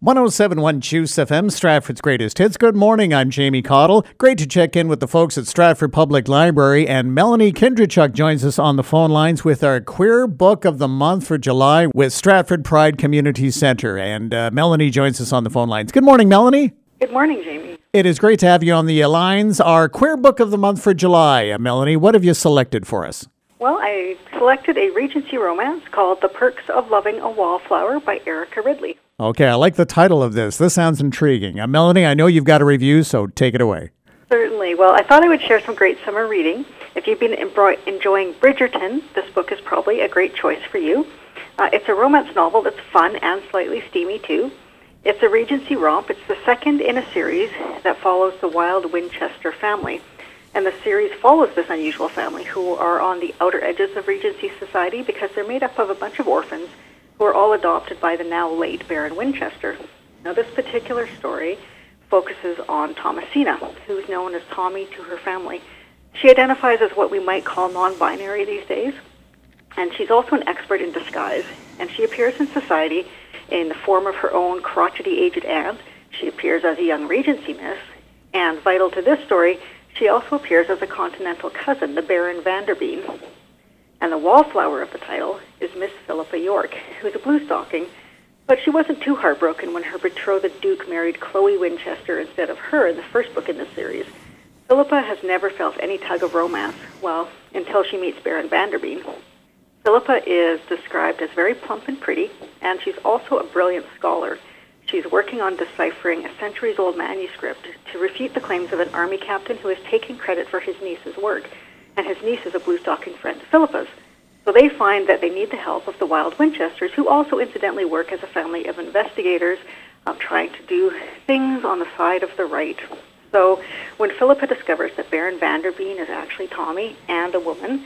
107.1 Juice FM, Stratford's greatest hits. Good morning, I'm Jamie Cottle. Great to check in with the folks at Stratford Public Library, and Melanie Kindrachuk joins us on the phone lines with our Queer Book of the Month for July with Stratford Pride Community Centre. And Melanie joins us on the phone lines. Good morning, Melanie. Good morning, Jamie. It is great to have you on the lines. Our Queer Book of the Month for July. Melanie, what have you selected for us? Well, I selected a Regency romance called The Perks of Loving a Wallflower by Erica Ridley. Okay, I like the title of this. This sounds intriguing. Melanie, I know you've got a review, so take it away. Certainly. Well, I thought I would share some great summer reading. If you've been enjoying Bridgerton, this book is probably a great choice for you. It's a romance novel that's fun and slightly steamy, too. It's a Regency romp. It's the second in a series that follows the Wild Winchester family. And the series follows this unusual family who are on the outer edges of Regency society because they're made up of a bunch of orphans who are all adopted by the now late Baron Winchester. Now, this particular story focuses on Thomasina, who's known as Tommy to her family. She identifies as what we might call non-binary these days, and she's also an expert in disguise. And she appears in society in the form of her own crotchety aged aunt. She appears as a young Regency miss, and vital to this story, she also appears as a continental cousin, the Baron Vanderbean. And the wallflower of the title is Miss Philippa York, who's a bluestocking, but she wasn't too heartbroken when her betrothed Duke married Chloe Winchester instead of her in the first book in the series. Philippa has never felt any tug of romance, well, until she meets Baron Vanderbean. Philippa is described as very plump and pretty, and she's also a brilliant scholar. She's working on deciphering a centuries-old manuscript to refute the claims of an army captain who has taken credit for his niece's work. And his niece is a bluestocking friend of Philippa's. So they find that they need the help of the Wild Winchesters, who also incidentally work as a family of investigators trying to do things on the side of the right. So when Philippa discovers that Baron Vanderbean is actually Tommy and a woman,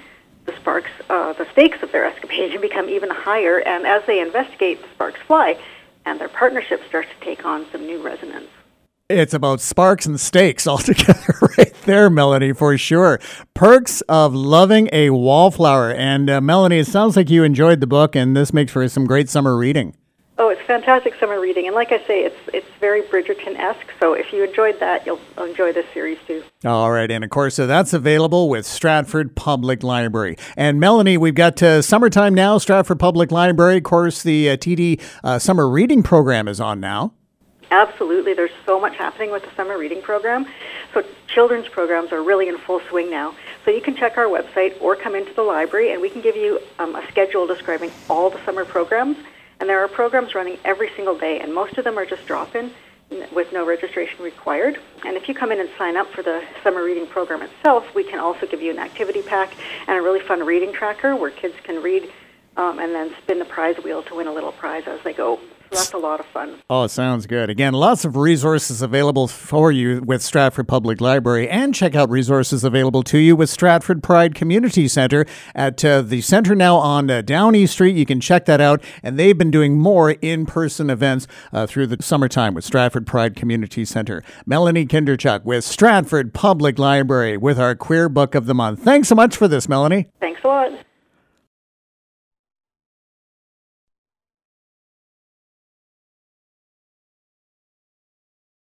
the stakes of their escapade become even higher, and as they investigate, the sparks fly, and their partnership starts to take on some new resonance. It's about sparks and stakes altogether right there, Melanie, for sure. Perks of Loving a Wallflower. And Melanie, it sounds like you enjoyed the book, and this makes for some great summer reading. Oh, it's fantastic summer reading. And like I say, it's very Bridgerton-esque. So if you enjoyed that, you'll enjoy this series too. All right. And of course, that's available with Stratford Public Library. And Melanie, we've got summertime now, Stratford Public Library. Of course, the TD summer reading program is on now. Absolutely. There's so much happening with the summer reading program. So children's programs are really in full swing now. So you can check our website or come into the library, and we can give you a schedule describing all the summer programs. And there are programs running every single day, and most of them are just drop-in with no registration required. And if you come in and sign up for the summer reading program itself, we can also give you an activity pack and a really fun reading tracker where kids can read and then spin the prize wheel to win a little prize as they go. So that's a lot of fun. Oh, it sounds good. Again, lots of resources available for you with Stratford Public Library, and check out resources available to you with Stratford Pride Community Centre at the centre now on Downey Street. You can check that out, and they've been doing more in-person events through the summertime with Stratford Pride Community Centre. Melanie Kindrachuk with Stratford Public Library with our Queer Book of the Month. Thanks so much for this, Melanie. Thanks a lot.